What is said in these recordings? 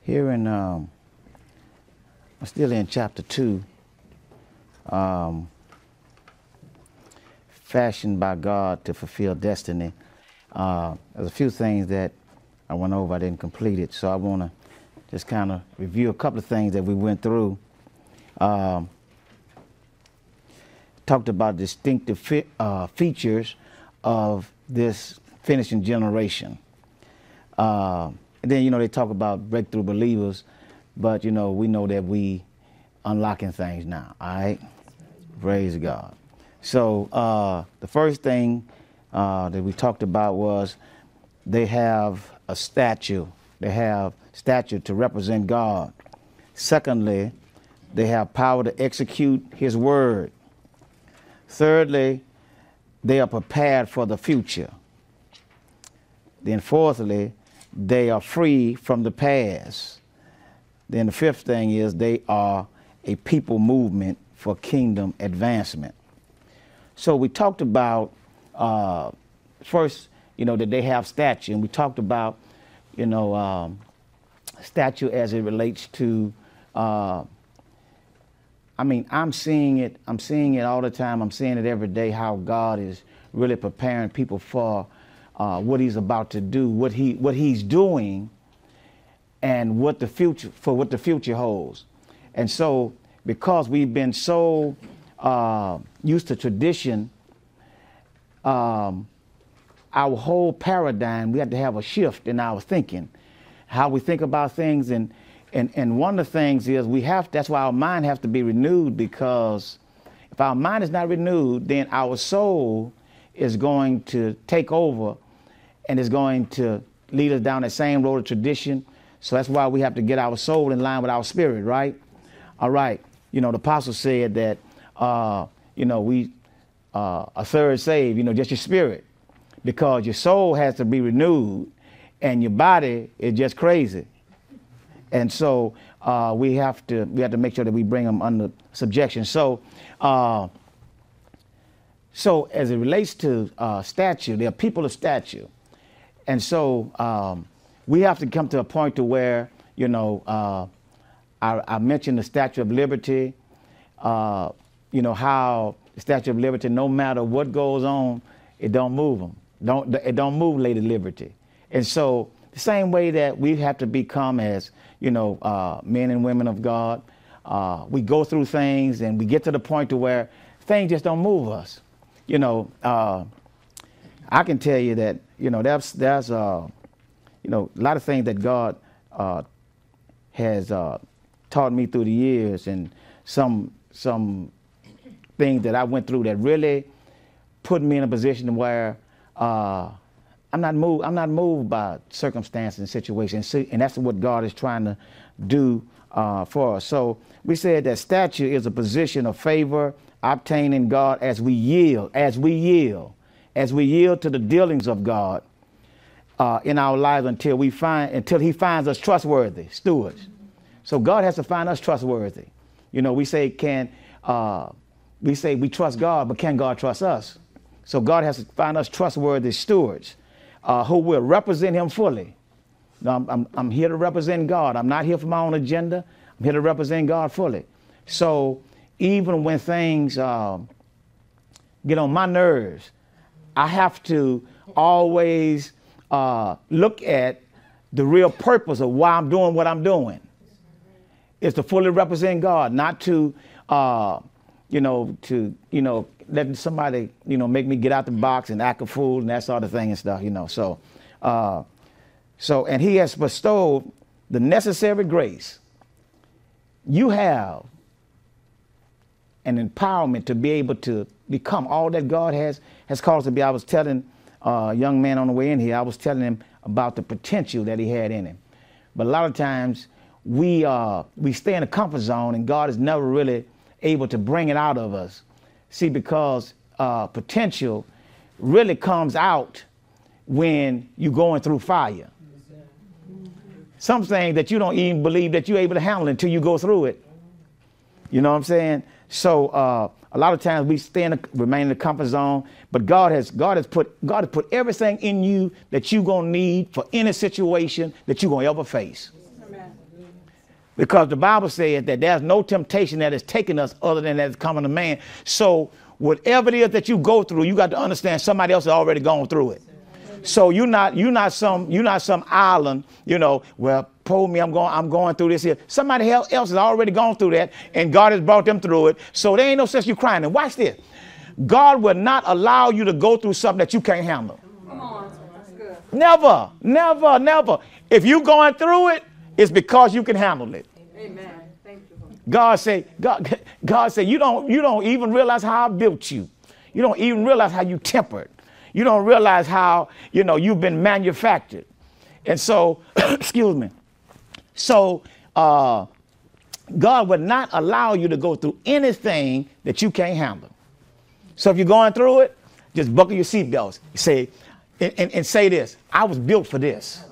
Here in, I'm still in chapter 2, fashioned by God to fulfill destiny. There's a few things that I went over, I didn't complete it, so I want to just kind of review a couple of things that we went through. Talked about distinctive features of this finishing generation. And then, they talk about breakthrough believers, but, we know that we unlocking things now, all right? Praise God. So the first thing that we talked about was they have a statue. They have statue to represent God. Secondly, they have power to execute his word. Thirdly, they are prepared for the future. Then fourthly, they are free from the past. Then the fifth thing is they are a people movement for kingdom advancement. So we talked about first, that they have statue, and we talked about, statue as it relates to, I'm seeing it all the time. I'm seeing it every day, how God is really preparing people for what he's about to do, what he's doing, and what the future holds. And so, because we've been so used to tradition, our whole paradigm, we have to have a shift in our thinking, how we think about things. And one of the things is that's why our mind has to be renewed, because if our mind is not renewed, then our soul is going to take over and is going to lead us down that same road of tradition. So that's why we have to get our soul in line with our spirit, right? All right. The apostle said that, we a third saved, just your spirit, because your soul has to be renewed and your body is just crazy. And so we have to make sure that we bring them under subjection. So as it relates to statue, there are people of statue. And so we have to come to a point to where, I mentioned the Statue of Liberty, how the Statue of Liberty, no matter what goes on, it don't move them. It don't move Lady Liberty. And so the same way that we have to become as, men and women of God, we go through things and we get to the point to where things just don't move us. I can tell you that, there's a lot of things that God has taught me through the years, and some things that I went through that really put me in a position where I'm not moved by circumstances and situations, and that's what God is trying to do for us. So we said that stature is a position of favor obtained in God as we yield to the dealings of God in our lives until he finds us trustworthy stewards. So God has to find us trustworthy. We say we trust God, but can God trust us? So God has to find us trustworthy stewards who will represent him fully. Now, I'm here to represent God. I'm not here for my own agenda. I'm here to represent God fully. So even when things get on my nerves, I have to always look at the real purpose of why I'm doing what I'm doing. It's to fully represent God, not to let somebody, make me get out the box and act a fool and that sort of thing and stuff, So, and he has bestowed the necessary grace. You have an empowerment to be able to become all that God has called us to be. I was telling a young man on the way in here, I was telling him about the potential that he had in him. But a lot of times we stay in a comfort zone, and God is never really able to bring it out of us. See, because potential really comes out when you're going through fire. Some things that you don't even believe that you're able to handle until you go through it. You know what I'm saying? So a lot of times we remain in the comfort zone, but God has put everything in you that you're gonna need for any situation that you're gonna ever face. Because the Bible says that there's no temptation that is taking us other than that is coming to man. So whatever it is that you go through, you got to understand somebody else has already gone through it. So you're not some island, you know, well, pull me, I'm going through this here. Somebody else has already gone through that, and God has brought them through it. So there ain't no sense you crying. And watch this. God will not allow you to go through something that you can't handle. Come on. That's good. Never, never, never. If you're going through it, it's because you can handle it. Amen. Thank you. God say, you don't even realize how I built you. You don't even realize how you tempered. You don't realize how, you know, you've been manufactured. And so, excuse me. So God would not allow you to go through anything that you can't handle. So if you're going through it, just buckle your seatbelts. Say, and say this: I was built for this.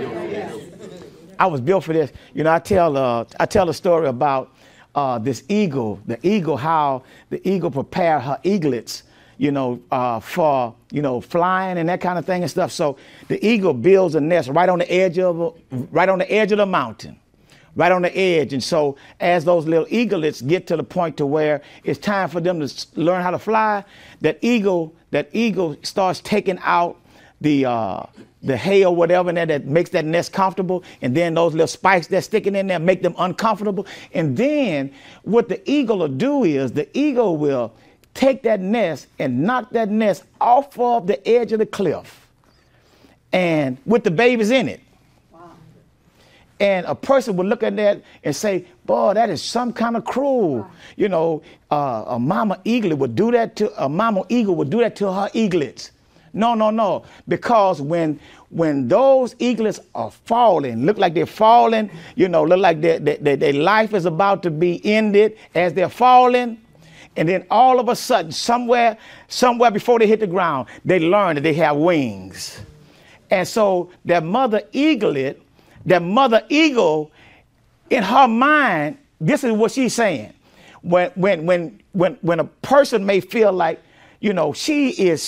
I was built for this. You know, I tell a story about this eagle. The eagle, how the eagle prepared her eaglets, you know, for, you know, flying and that kind of thing and stuff. So the eagle builds a nest right on the edge of the mountain, right on the edge. And so as those little eaglets get to the point to where it's time for them to learn how to fly, that eagle starts taking out the hay or whatever in there that makes that nest comfortable, and then those little spikes that's sticking in there make them uncomfortable. And then what the eagle will do is the eagle will take that nest and knock that nest off of the edge of the cliff, and with the babies in it. Wow. And a person would look at that and say, boy, that is some kind of cruel. Wow. You know, a mama eaglet would do that to a mama eagle would do that to her eaglets. No, no, no. Because when those eaglets are falling, look like they're falling, you know, look like their life is about to be ended as they're falling. And then all of a sudden, somewhere before they hit the ground, they learn that they have wings. And so that mother eaglet, that mother eagle, in her mind, this is what she's saying. When a person may feel like, you know, she is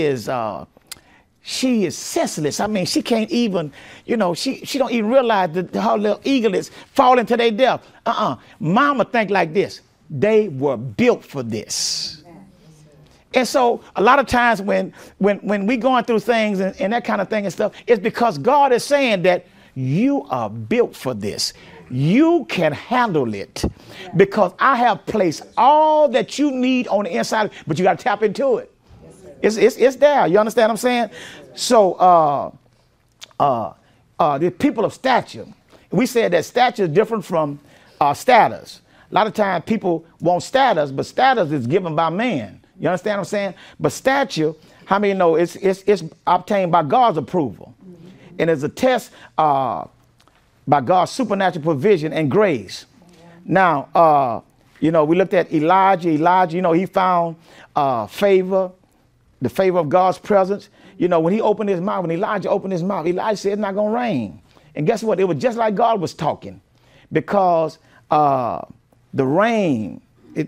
senseless. I mean, she can't even, you know, she don't even realize that her little eaglets falling to their death. Mama think like this. They were built for this. And so a lot of times when we going through things and that kind of thing and stuff, it's because God is saying that you are built for this. You can handle it because I have placed all that you need on the inside, but you got to tap into it. It's there. You understand what I'm saying? So the people of stature, we said that stature is different from status. A lot of times people want status, but status is given by man. You understand what I'm saying? But stature, how many know it's obtained by God's approval? And it's a test by God's supernatural provision and grace. Now, you know, we looked at Elijah. Elijah, you know, he found favor, the favor of God's presence. You know, when he opened his mouth, when Elijah opened his mouth, Elijah said it's not going to rain. And guess what? It was just like God was talking, because the rain,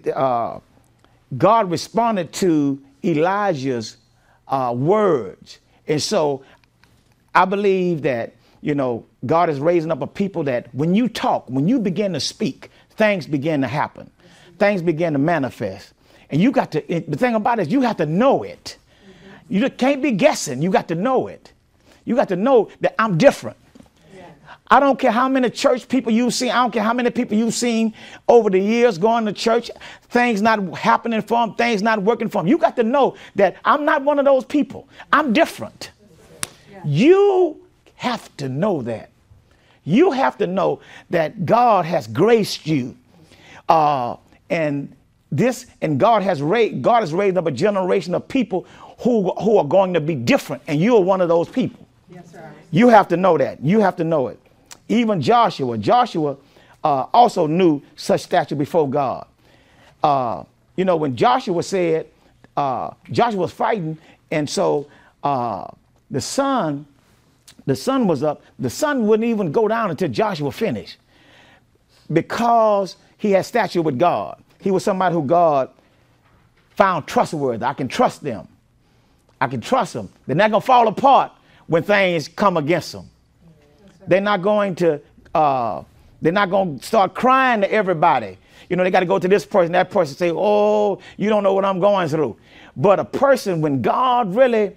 God responded to Elijah's words. And so I believe that, you know, God is raising up a people that when you talk, when you begin to speak, things begin to happen. Things begin to manifest. And you got to, the thing about it is you have to know it. You can't be guessing. You got to know it. You got to know that I'm different. I don't care how many church people you've seen. I don't care how many people you've seen over the years going to church, things not happening for them, things not working for them. You got to know that I'm not one of those people. I'm different. You have to know that. You have to know that God has graced you. And God has raised up a generation of people who are going to be different. And you are one of those people. Yes, sir. You have to know that. You have to know it. Even Joshua also knew such stature before God. You know, when Joshua said, Joshua was fighting, and so the sun was up. The sun wouldn't even go down until Joshua finished, because he had stature with God. He was somebody who God found trustworthy. I can trust them. I can trust them. They're not going to fall apart when things come against them. They're not going to They're not going to start crying to everybody. You know, they got to go to this person, that person say, oh, you don't know what I'm going through. But a person, when God really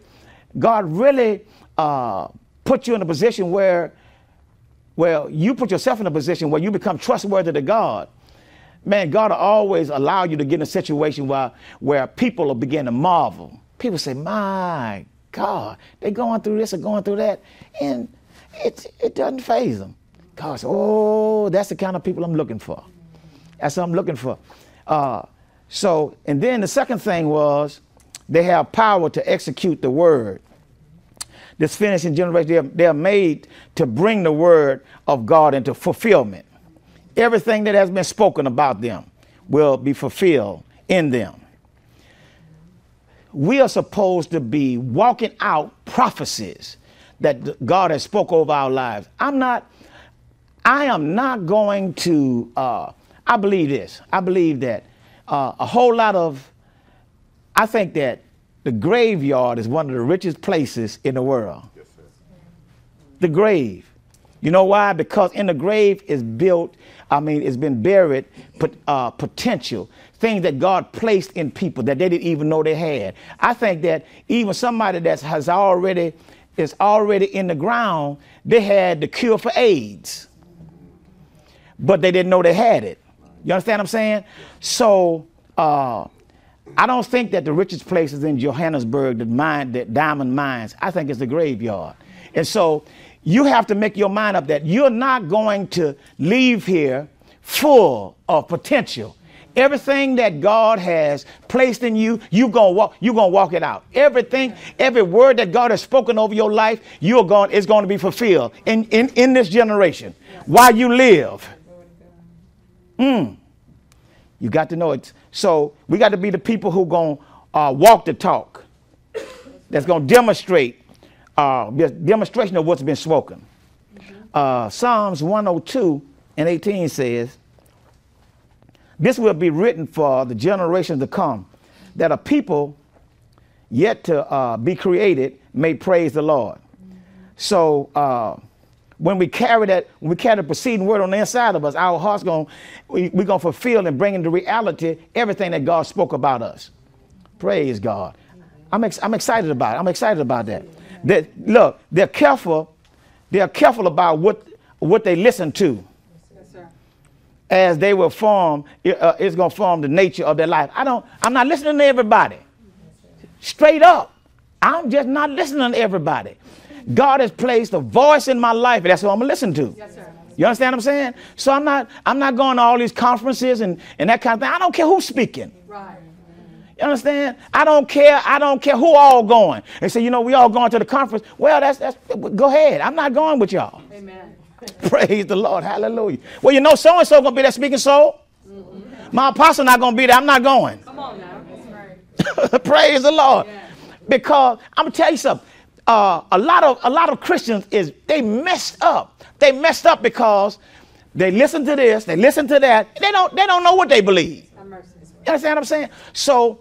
put you in a position where, well, you put yourself in a position where you become trustworthy to God, man, God will always allow you to get in a situation where people will begin to marvel. People say, my God, they're going through this or going through that. And it doesn't faze them. God says, oh, that's the kind of people I'm looking for. That's what I'm looking for. And then the second thing was they have power to execute the word. This finishing generation, they are made to bring the word of God into fulfillment. Everything that has been spoken about them will be fulfilled in them. We are supposed to be walking out prophecies that God has spoke over our lives. I am not going to, I believe this. I believe that I think that the graveyard is one of the richest places in the world. Yes, sir. The grave. You know why? Because in the grave is built, it's been buried, potential, things that God placed in people that they didn't even know they had. I think that even somebody that is already in the ground, they had the cure for AIDS, but they didn't know they had it. You understand what I'm saying? So I don't think that the richest place is in Johannesburg, the diamond mines. I think it's the graveyard. And so you have to make your mind up that you're not going to leave here full of potential. Everything that God has placed in you, you're gonna walk it out. Everything, every word that God has spoken over your life, it's going to be fulfilled in this generation while you live. You got to know it. So we got to be the people who going to walk the talk. That's going to demonstrate, demonstration of what's been spoken. Psalms 102:18 says, this will be written for the generations to come, that a people yet to be created may praise the Lord. So when we carry the preceding word on the inside of us, our heart's we're going to fulfill and bring into reality everything that God spoke about us. Praise God. I'm excited about it. I'm excited about that. Look, they're careful about what they listen to. Yes, sir. As they will form, it's going to form the nature of their life. I'm not listening to everybody. Straight up. I'm just not listening to everybody. God has placed a voice in my life, and that's what I'm gonna listen to. Yes, sir. You understand what I'm saying? So I'm not going to all these conferences and that kind of thing. I don't care who's speaking. Right. You understand? I don't care who all going. They say, we all going to the conference. Well, that's go ahead. I'm not going with y'all. Amen. Praise the Lord. Hallelujah. Well, so-and-so going to be there speaking soul. Mm-hmm. My apostle not going to be there. I'm not going. Come on now. That's right. Praise the Lord. Yeah. Because I'm going to tell you something. A lot of Christians they messed up. They messed up because they listen to this, they listen to that. They don't know what they believe. You understand what I'm saying? So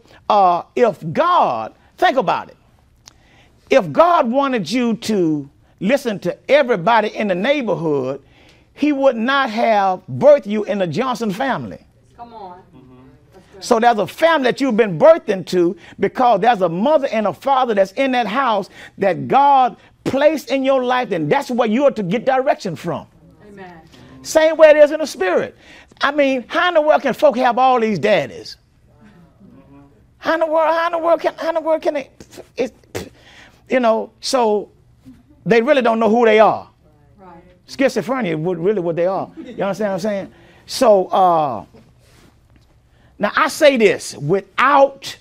think about it. If God wanted you to listen to everybody in the neighborhood, he would not have birthed you in the Johnson family. Come on. So there's a family that you've been birthed into because there's a mother and a father that's in that house that God placed in your life, and that's where you are to get direction from. Amen. Same way it is in the spirit. How in the world can folk have all these daddies? How in the world can they? So they really don't know who they are. Right. Schizophrenia is really what they are. You understand what I'm saying? So, now I say this without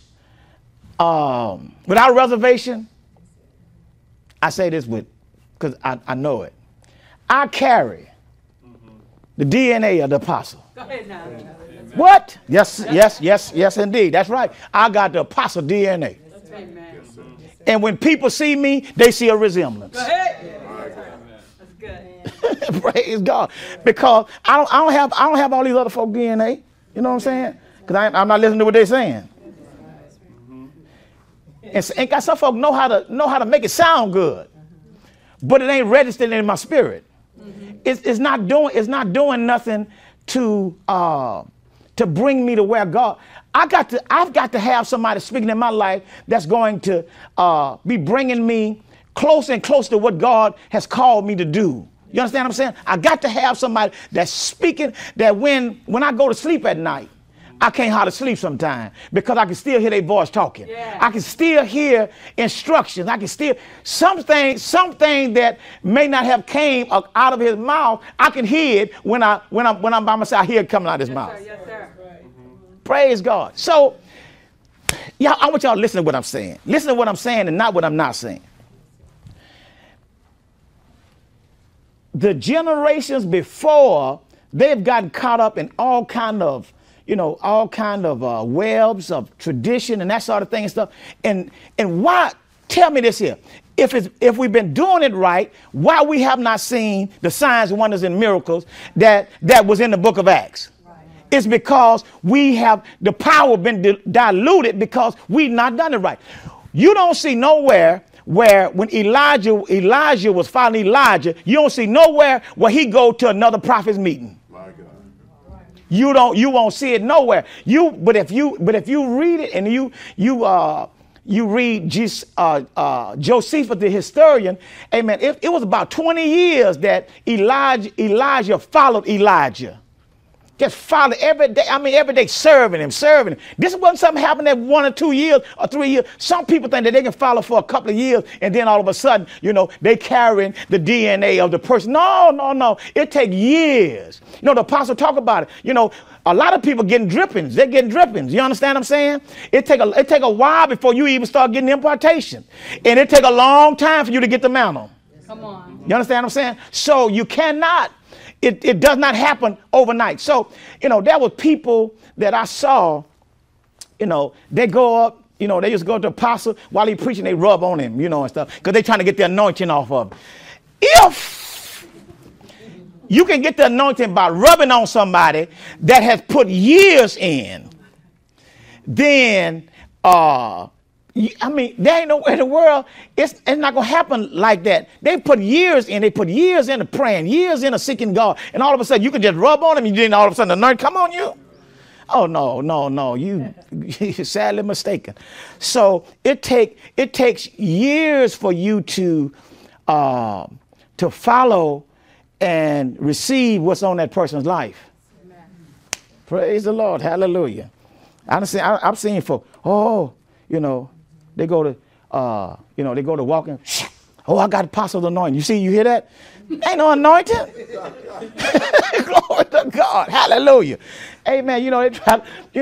reservation. I say this because I know it. I carry the DNA of the apostle. Go ahead now. What? Yes, indeed. That's right. I got the apostle DNA. Amen. And when people see me, they see a resemblance. Go ahead. That's good. Praise God. Because I don't have all these other folk DNA. You know what I'm saying? Because I'm not listening to what they're saying. And got some folk know how to make it sound good, but it ain't registered in my spirit. It's not doing nothing to bring me to where God. I've got to have somebody speaking in my life that's going to be bringing me closer and closer to what God has called me to do. You understand what I'm saying? I got to have somebody that's speaking, that when I go to sleep at night, I can't hardly sleep sometimes because I can still hear their voice talking. Yeah. I can still hear instructions. I can still something that may not have came out of his mouth. I can hear it when I'm by myself. I hear it coming out of his mouth. Sir, yes, sir. Praise God. So, yeah, I want y'all to listen to what I'm saying. Listen to what I'm saying and not what I'm not saying. The generations before, they've gotten caught up in all kind of webs of tradition and that sort of thing and stuff. And why? Tell me this here. If we've been doing it right, why we have not seen the signs, wonders, and miracles that was in the book of Acts? Right. It's because the power been diluted because we've not done it right. You don't see nowhere where when Elijah was following Elijah, you don't see nowhere where he go to another prophet's meeting. You won't see it nowhere. But if you read it and you read Josephus the historian, amen. It was about 20 years that Elijah followed Elijah. Just followed every day. I mean, every day serving him. This wasn't something happened in 1 or 2 years or 3 years. Some people think that they can follow for a couple of years and then all of a sudden, they carrying the DNA of the person. No. It takes years. The apostle talk about it. A lot of people getting drippings. They're getting drippings. You understand what I'm saying? It take a while before you even start getting impartation. And it take a long time for you to get the mantle. Come on. You understand what I'm saying? So you cannot. It does not happen overnight. So, there were people that I saw, they go up, they used to go to the apostle while he preaching, they rub on him, and stuff, because they're trying to get the anointing off of him. If you can get the anointing by rubbing on somebody that has put years in, then, there ain't nowhere in the world. It's not going to happen like that. They put years in. They put years into praying, years into seeking God. And all of a sudden, you can just rub on them and then all of a sudden the anointing come on you. Oh, no. You're sadly mistaken. So it takes years for you to follow and receive what's on that person's life. Amen. Praise the Lord. Hallelujah. I've seen folk, they go to walking. Oh, I got apostle's anointing. You hear that? Ain't no anointing. Glory to God. Hallelujah. Amen. They try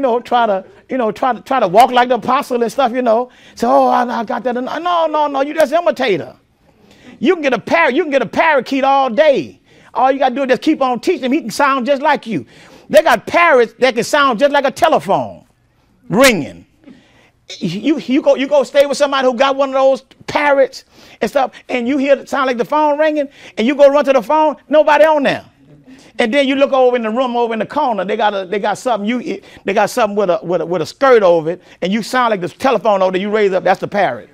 to walk like the apostle and stuff, Say, oh, I got that. No. You just imitate her. You can get a parakeet all day. All you got to do is just keep on teaching him. He can sound just like you. They got parrots that can sound just like a telephone ringing. You go stay with somebody who got one of those parrots and stuff, and you hear it sound like the phone ringing, and you go run to the phone, nobody on there. And then you look over in the room over in the corner, they got something with a skirt over it, and you sound like the telephone over there, you raise up, that's the parrot.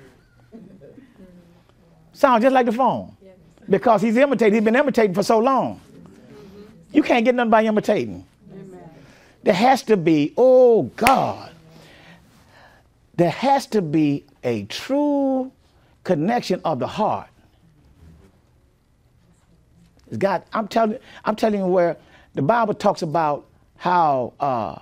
Sound just like the phone. Because he's been imitating for so long. You can't get nothing by imitating. Amen. There has to be, oh God. There has to be a true connection of the heart. I'm telling you where the Bible talks about how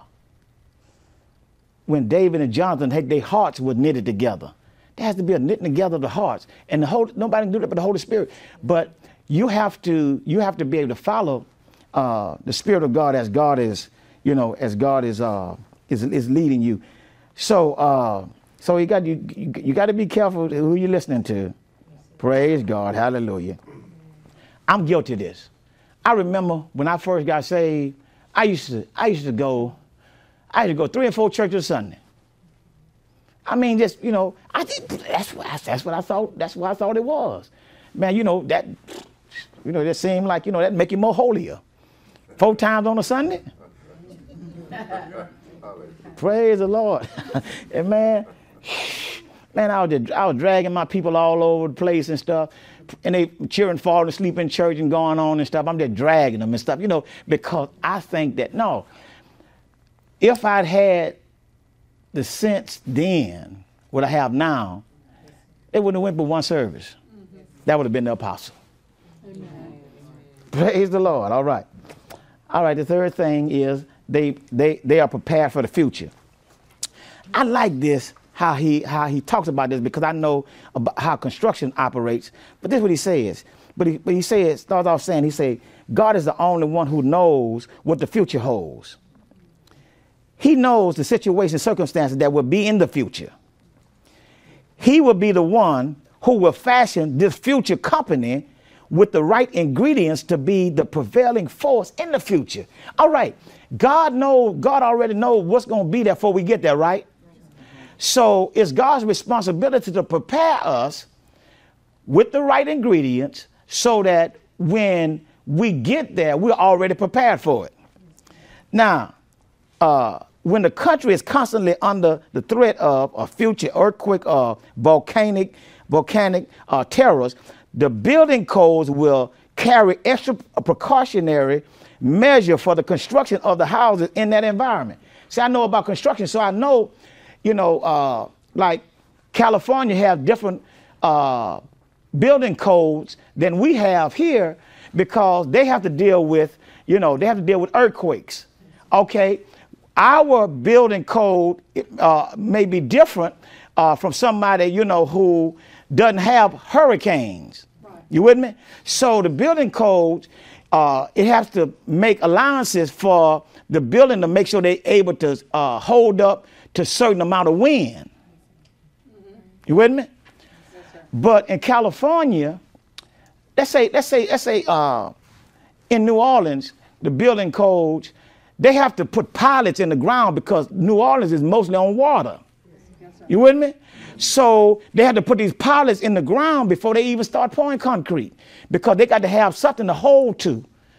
when David and Jonathan had their hearts were knitted together. There has to be a knitting together of the hearts, and nobody can do that but the Holy Spirit. But you have to be able to follow the Spirit of God as God is leading you. So you got to be careful who you're listening to. Praise God, hallelujah. I'm guilty of this. I remember when I first got saved, I used to go 3 and 4 churches a Sunday. I mean, just I think that's what I thought. That's what I thought it was. Man, that seemed like that make you more holier. 4 times on a Sunday. Praise the Lord. And man, Man, I was dragging my people all over the place and stuff, and they cheering, falling asleep in church and going on and stuff. I'm just dragging them and stuff, you know, because I think that, no, if I'd had the sense then, what I have now, it wouldn't have went but one service. That would have been the apostle. Amen. Praise the Lord. All right. All right, the third thing is they are prepared for the future. I like this, how he talks about this, because I know about how construction operates. But this is what he says. But he says, starts off saying, he says, God is the only one who knows what the future holds. He knows the situation, circumstances that will be in the future. He will be the one who will fashion this future company with the right ingredients to be the prevailing force in the future. All right. God already knows what's going to be there before we get there, right? So it's God's responsibility to prepare us with the right ingredients so that when we get there, we're already prepared for it. Now, when the country is constantly under the threat of a future earthquake or volcanic terrors, the building codes will carry extra precautionary measure for the construction of the houses in that environment. See, I know about construction, so I know, you know, like California have different building codes than we have here because they have to deal with, you know, they have to deal with earthquakes. Okay, our building code may be different from somebody, you know, who doesn't have hurricanes. Right. You with me? So the building codes, it has to make allowances for the building to make sure they're able to hold up to a certain amount of wind. Mm-hmm. You with me? Yes, but in California, let's say in New Orleans, the building codes, they have to put pilots in the ground because New Orleans is mostly on water. Yes, you with me? So they had to put these pilots in the ground before they even start pouring concrete because they got to have something to hold to.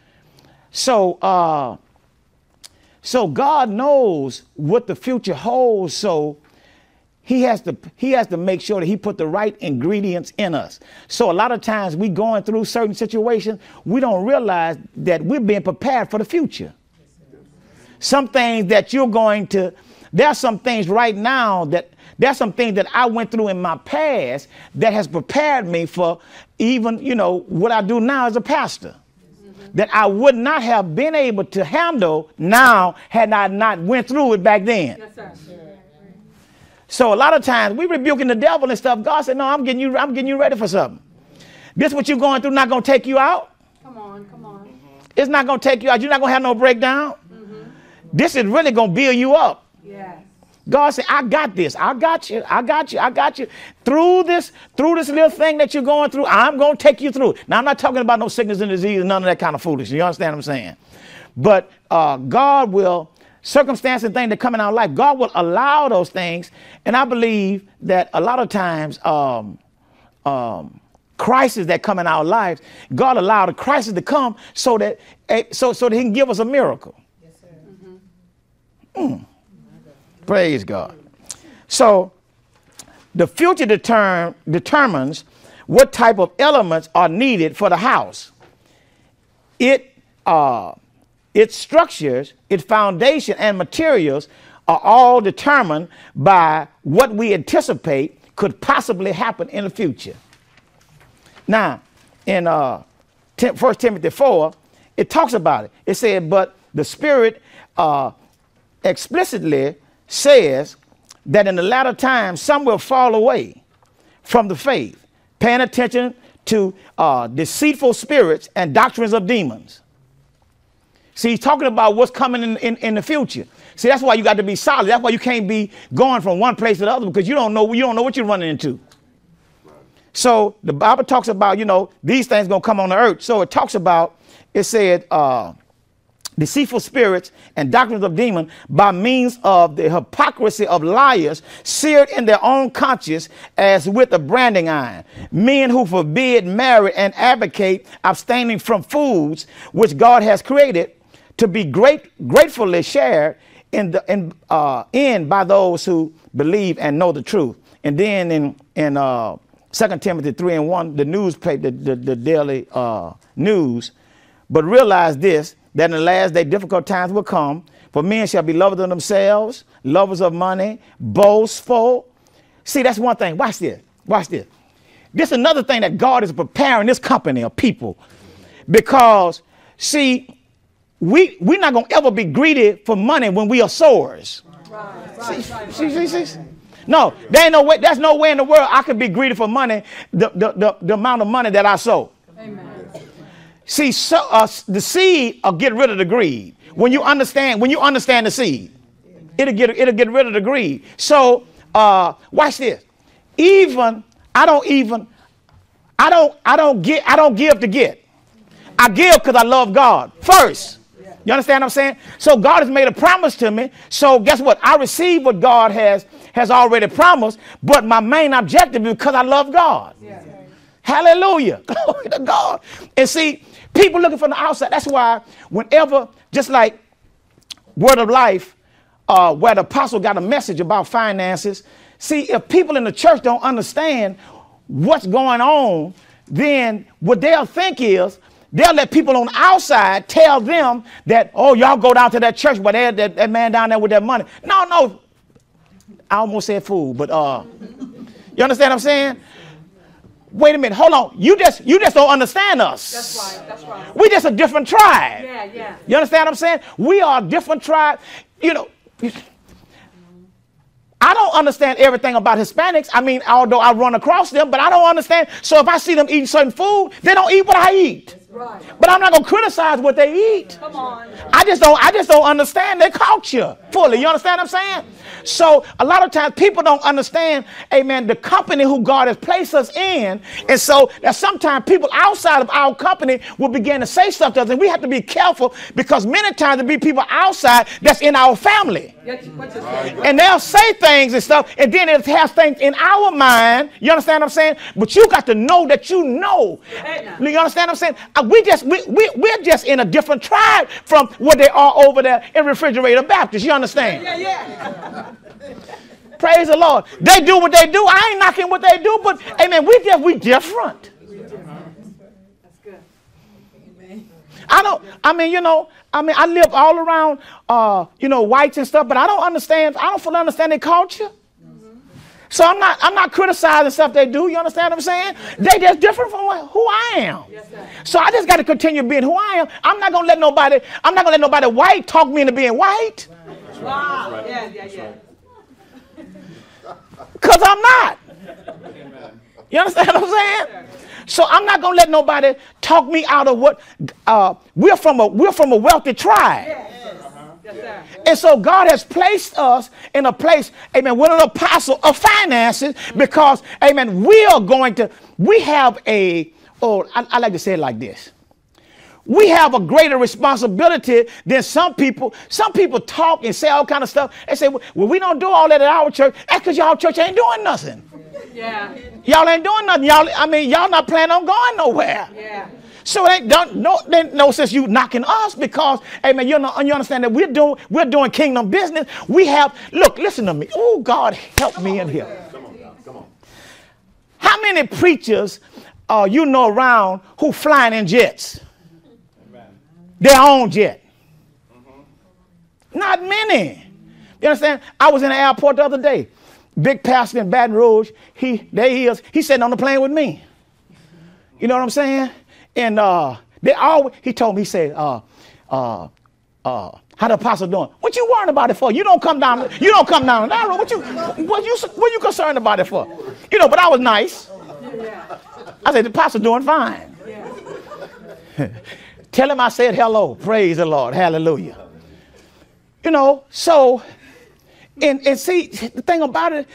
So, so God knows what the future holds. So he has to make sure that he put the right ingredients in us. So a lot of times we going through certain situations, we don't realize that we're being prepared for the future. Some things that you're going to, there are some things right now that there's some things that I went through in my past that has prepared me for even, you know, what I do now as a pastor. Mm-hmm. That I would not have been able to handle now had I not went through it back then. Yes, sir. So a lot of times we rebuking the devil and stuff. God said, no, I'm getting you ready for something. This what you're going through not going to take you out. Come on. It's not going to take you out. You're not going to have no breakdown. Mm-hmm. This is really going to build you up. Yes. God said, I got this. I got you. Through this little thing that you're going through, I'm going to take you through. Now, I'm not talking about no sickness and disease and none of that kind of foolishness. You understand what I'm saying? But God will, circumstance and things that come in our life, God will allow those things. And I believe that a lot of times, crises that come in our lives, God allowed a crisis to come so that he can give us a miracle. Yes, sir. Mm-hmm. Praise God. So the future determines what type of elements are needed for the house. Its structures, its foundation, and materials are all determined by what we anticipate could possibly happen in the future. Now, in 1 Timothy 4, it talks about it. It said, but the Spirit explicitly says that in the latter times some will fall away from the faith, paying attention to deceitful spirits and doctrines of demons. See, he's talking about what's coming in the future. See, that's why you got to be solid. That's why you can't be going from one place to the other, because you don't know what you're running into. So the Bible talks about, you know, these things going to come on the earth. So it talks about, it said, deceitful spirits and doctrines of demons by means of the hypocrisy of liars seared in their own conscience as with a branding iron. Men who forbid marriage and advocate abstaining from foods which God has created to be gratefully shared in by those who believe and know the truth. And then in 2 Timothy 3:1, the newspaper, the daily news. But realize this, that in the last day difficult times will come, for men shall be lovers of themselves, lovers of money, boastful. See, that's one thing. Watch this. Watch this. This is another thing that God is preparing this company of people. Because, see, we're not going to ever be greedy for money when we are sowers. See. No, there ain't no way. There's no way in the world I could be greedy for money, the amount of money that I sow. Amen. See, the seed will get rid of the greed. When you understand the seed, it'll get rid of the greed. So watch this. I don't give to get. I give because I love God first. You understand what I'm saying? So God has made a promise to me. So guess what? I receive what God has already promised. But my main objective is because I love God. Yeah. Hallelujah. Glory to God. And see, people looking from the outside. That's why whenever, just like Word of Life, where the apostle got a message about finances. See, if people in the church don't understand what's going on, then what they'll think is, they'll let people on the outside tell them that, oh, y'all go down to that church where that man down there with that money. No. I almost said fool, but you understand what I'm saying? Wait a minute, hold on. You just don't understand us. That's right. We just a different tribe. Yeah. You understand what I'm saying? We are a different tribe. You know, I don't understand everything about Hispanics. I mean, although I run across them, but I don't understand. So if I see them eating certain food, they don't eat what I eat. Right. But I'm not going to criticize what they eat. Come on. I just don't understand their culture fully. You understand what I'm saying? So a lot of times people don't understand, amen, the company who God has placed us in. And so that sometimes people outside of our company will begin to say stuff to us. And we have to be careful because many times there be people outside that's in our family. And they'll say things and stuff. And then it has things in our mind. You understand what I'm saying? But you got to know that you know. You understand what I'm saying? We're just in a different tribe from what they are over there in Refrigerator Baptist. You understand? Yeah. Praise the Lord. They do what they do. I ain't knocking what they do, but amen, we different. That's good. I live all around whites and stuff, but I don't fully understand their culture. So I'm not criticizing stuff they do. You understand what I'm saying? They just different from who I am. Yes, so I just got to continue being who I am. I'm not gonna let nobody white talk me into being white. Wow. Right. Yeah. Because I'm not. You understand what I'm saying? So I'm not gonna let nobody talk me out of what we're from a wealthy tribe. Yes, and so God has placed us in a place, amen, with an apostle of finances because, amen, we have I like to say it like this. We have a greater responsibility than some people. Some people talk and say all kind of stuff. They say, well, we don't do all that at our church. That's because y'all church ain't doing nothing. Yeah. Y'all ain't doing nothing. Y'all not planning on going nowhere. Yeah. So it ain't no sense you knocking us because, amen, you understand that we're doing kingdom business. Listen to me. Oh, God, help me in here. Come on. How many preachers around who flying in jets? Their own jet. Not many. You understand? I was in the airport the other day. Big pastor in Baton Rouge. He's sitting on the plane with me. You know what I'm saying? And he told me, he said, how the apostle doing? What you worrying about it for? You don't come down the road. What you concerned about it for? But I was nice. I said, the apostle doing fine. Tell him I said hello. Praise the Lord. Hallelujah. So, and see, the thing about it,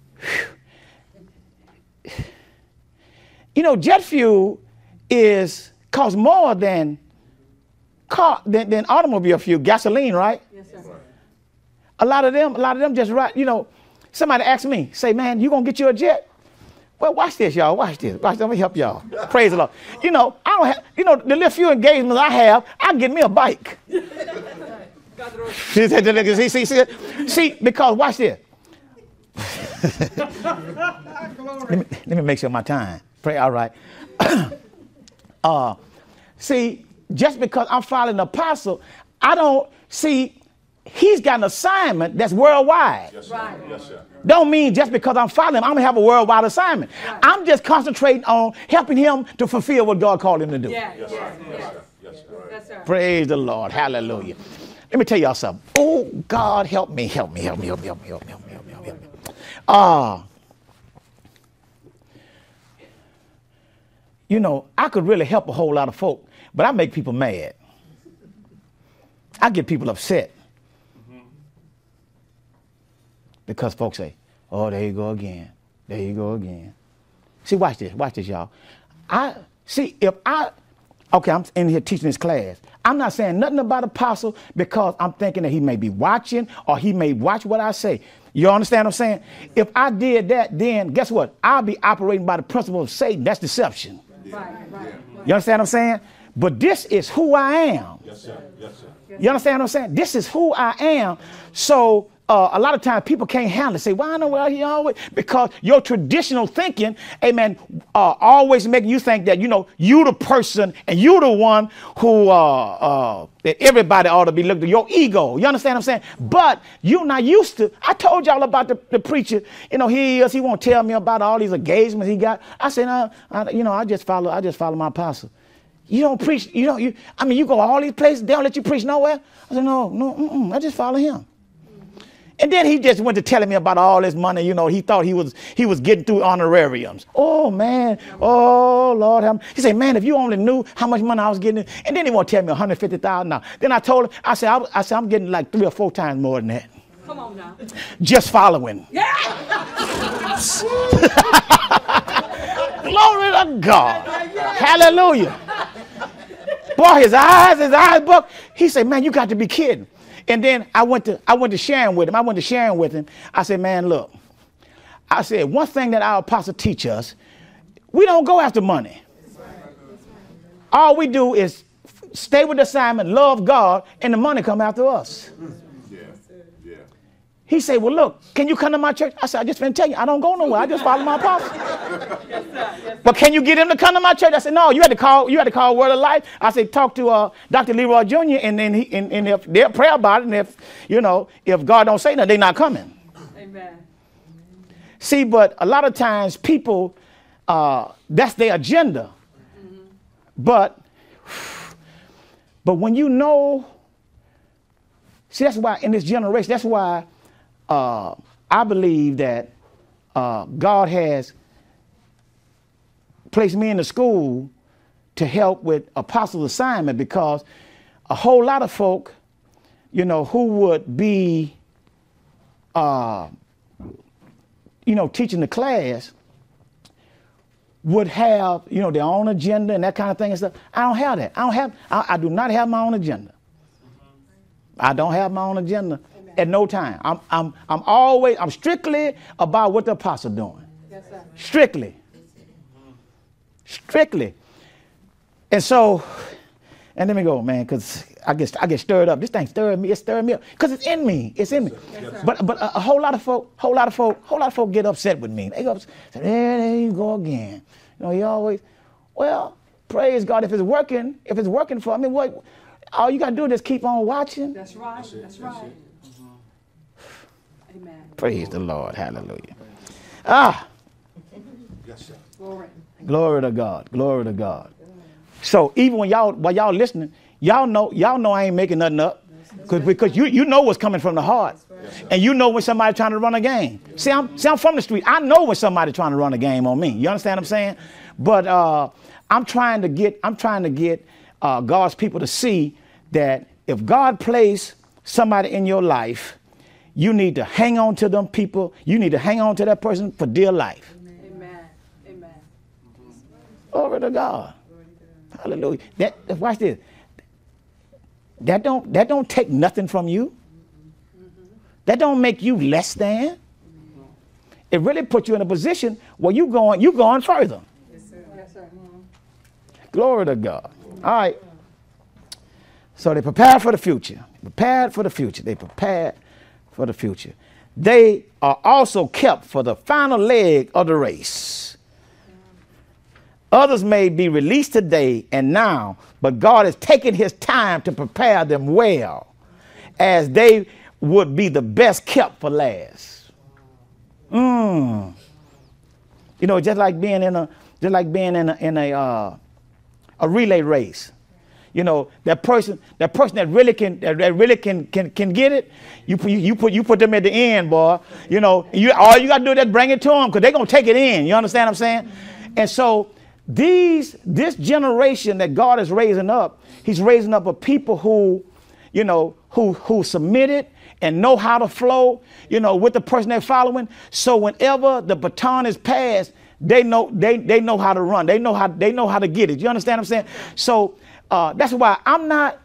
jet fuel costs more than automobile fuel, gasoline, right? Yes, sir. A lot of them just right. Somebody asked me, say, man, you gonna get you a jet? Well, watch this, y'all. Watch this. Let me help y'all. Praise the Lord. I don't have, the little few engagements I have, I get me a bike. See, because watch this. let me make sure my time. Pray, all right. See, just because I'm following the apostle, I don't see he's got an assignment that's worldwide. Yes, sir. Right. Yes, sir. Don't mean just because I'm following him, I'm going to have a worldwide assignment. Right. I'm just concentrating on helping him to fulfill what God called him to do. Yes, sir. Yes, sir. Yes, sir. Yes, sir. Praise the Lord. Hallelujah. Let me tell y'all something. Oh, God, help me, help me, help me, help me, help me, help me, help me, help me, help me, help me. You know, I could really help a whole lot of folk, but I make people mad. I get people upset. Because folks say, oh, there you go again. There you go again. See, watch this, y'all. I'm in here teaching this class. I'm not saying nothing about apostle because I'm thinking that he may be watching or he may watch what I say. You understand what I'm saying? If I did that, then guess what? I'll be operating by the principle of Satan. That's deception. Right. You understand what I'm saying? But this is who I am. Yes, sir. Yes, sir. You understand what I'm saying? This is who I am. So a lot of times people can't handle it. Say, why in the world he always? Because your traditional thinking, amen, always making you think that, you know, you the person and you the one who that everybody ought to be looking at. Your ego. You understand what I'm saying? But you're not used to. I told y'all about the preacher. You know, he won't tell me about all these engagements he got. I said, I just follow my apostle. You don't preach. You go all these places. They don't let you preach nowhere. I said, no. I just follow him. And then he just went to telling me about all this money. You know, he thought he was getting through honorariums. Oh man, oh Lord, he said, man, if you only knew how much money I was getting. And then he want to tell me $150,000 now. Then I told him, I said, I'm getting like 3 or 4 times more than that. Come on now. Just following. Yeah. Glory to God. Hallelujah. Boy, his eyes buck. He said, man, you got to be kidding. And then I went to sharing with him. I said, man, look. I said, one thing that our apostle teach us, we don't go after money. All we do is stay with the assignment, love God, and the money come after us. Yeah. He said, well, look, can you come to my church? I said, I just finna tell you, I don't go nowhere. I just follow my apostle. Yes, but can you get him to come to my church? I said, no, you had to call Word of Life. I said, talk to Dr. Leroy Jr. and then if they'll pray about it, and if God don't say nothing, they're not coming. Amen. See, but a lot of times people, that's their agenda. Mm-hmm. But when you know, see, that's why in this generation, that's why I believe that God has placed me in the school to help with apostle assignment, because a whole lot of folk, who would be, teaching the class would have, their own agenda and that kind of thing and stuff. I don't have that. I do not have my own agenda. I don't have my own agenda at no time. I'm strictly about what the apostle doing. Yes, sir. Strictly. And so, and let me go, man, because I get stirred up. This thing stirring me. It's stirring me up because it's in me. It's in me. Yes, but a whole lot of folk get upset with me. They go, there you go again. You always, well, praise God. If it's working for me, what? All you got to do is just keep on watching. That's right. That's right. Amen. Praise the Lord. Hallelujah. Yes, sir. Glory to God. Glory to God. So even while y'all listening, y'all know I ain't making nothing up, because you know what's coming from the heart, and you know when somebody's trying to run a game. See, I'm from the street. I know when somebody's trying to run a game on me. You understand what I'm saying? But I'm trying to get God's people to see that if God placed somebody in your life, you need to hang on to them people. You need to hang on to that person for dear life. Amen. Glory to God. Hallelujah. Watch this. That don't take nothing from you. That don't make you less than. It really puts you in a position where you going further. Yes, sir. Glory to God. All right. So they prepared for the future. They prepared for the future. they are also kept for the final leg of the race. Others may be released today and now, but God has taken his time to prepare them well, as they would be the best kept for last. You know, just like being in a relay race. You know, that person that really can get it, you put them at the end, boy. You know, all you gotta do is bring it to them, because they're gonna take it in. You understand what I'm saying? And so this generation that God is raising up, he's raising up a people who, you know, who submitted and know how to flow, you know, with the person they're following. So whenever the baton is passed, they know how to run. They know how to get it. You understand what I'm saying? So that's why I'm not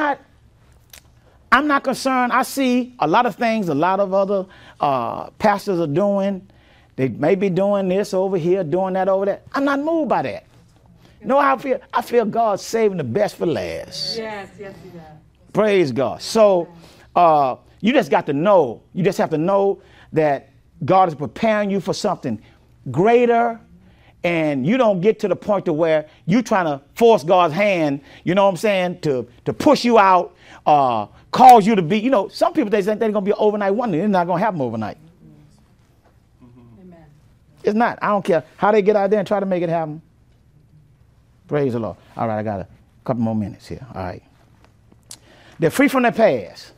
concerned. I see a lot of things a lot of other pastors are doing. They may be doing this over here, doing that over there. I'm not moved by that. No, I feel God's saving the best for last. Yes, he does. Praise God. So you just got to know. You just have to know that God is preparing you for something greater, and you don't get to the point to where you trying to force God's hand, you know what I'm saying, to push you out, cause you to be, you know, some people, they think they're going to be an overnight wonder. It's not going to happen overnight. Amen. It's not. I don't care how they get out there and try to make it happen. Praise the Lord. All right, I got a couple more minutes here. All right. They're free from their past.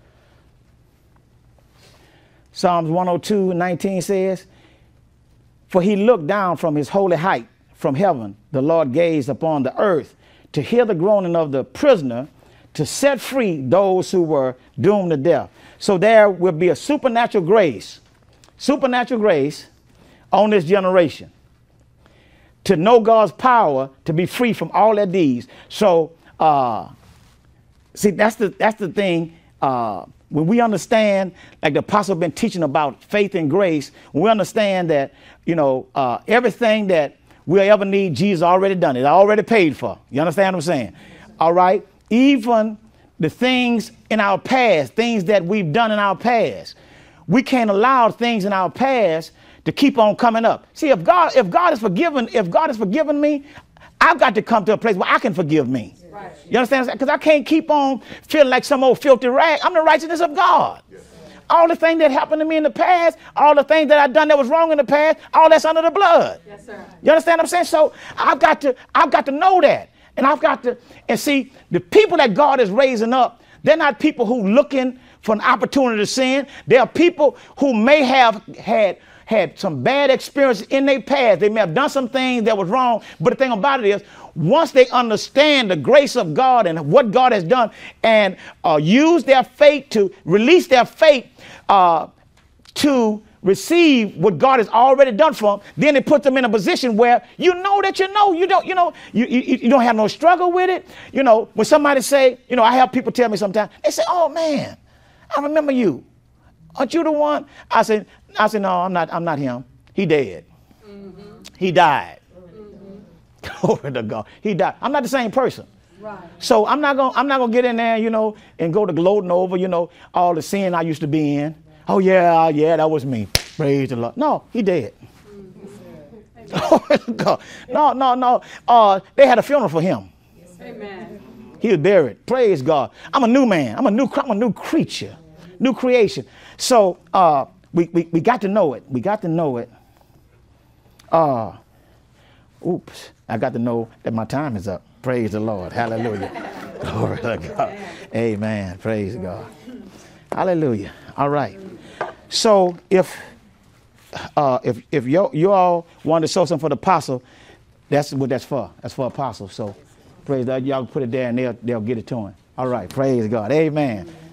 Psalms 102:19 says, "For he looked down from his holy height, from heaven, the Lord gazed upon the earth to hear the groaning of the prisoner, to set free those who were doomed to death." So there will be a supernatural grace on this generation to know God's power, to be free from all their deeds. So see, that's the thing. When we understand, like the apostle been teaching about faith and grace, when we understand that, you know, everything that we'll ever need, Jesus already done it, already paid for. You understand what I'm saying? All right. Even the things in our past, things that we've done in our past, we can't allow things in our past to keep on coming up. See, if God has forgiven me, I've got to come to a place where I can forgive me. Right. You understand? Because I can't keep on feeling like some old filthy rag. I'm the righteousness of God. Yes. All the things that happened to me in the past, all the things that I've done that was wrong in the past, all that's under the blood. Yes, sir. You understand what I'm saying? So I've got to know that. And see, the people that God is raising up, they're not people who looking for an opportunity to sin. They are people who may have had some bad experiences in their past. They may have done some things that was wrong. But the thing about it is, once they understand the grace of God and what God has done, and use their faith to release their faith to receive what God has already done for them, then it puts them in a position where you don't have no struggle with it. You know, when somebody say, you know, I have people tell me sometimes, they say, "Oh man, I remember you. Aren't you the one?" I said, "No, I'm not him. He dead. Mm-hmm. He died." Mm-hmm. Glory to God. He died. I'm not the same person. Right. So I'm not gonna get in there, you know, and go to gloating over, you know, all the sin I used to be in. Oh yeah, that was me. Praise the Lord. No, he dead. Mm-hmm. No. They had a funeral for him. Amen. He was buried. Praise God. I'm a new man. I'm a new creature, new creation. So we got to know it. We got to know it. Oops. I got to know that my time is up. Praise the Lord. Hallelujah. Glory to God. Amen. Praise God. Hallelujah. All right. So if you all want to sow something for the apostle, that's what that's for. That's for apostle. So praise God. Y'all put it there and they'll get it to him. All right. Praise God. Amen.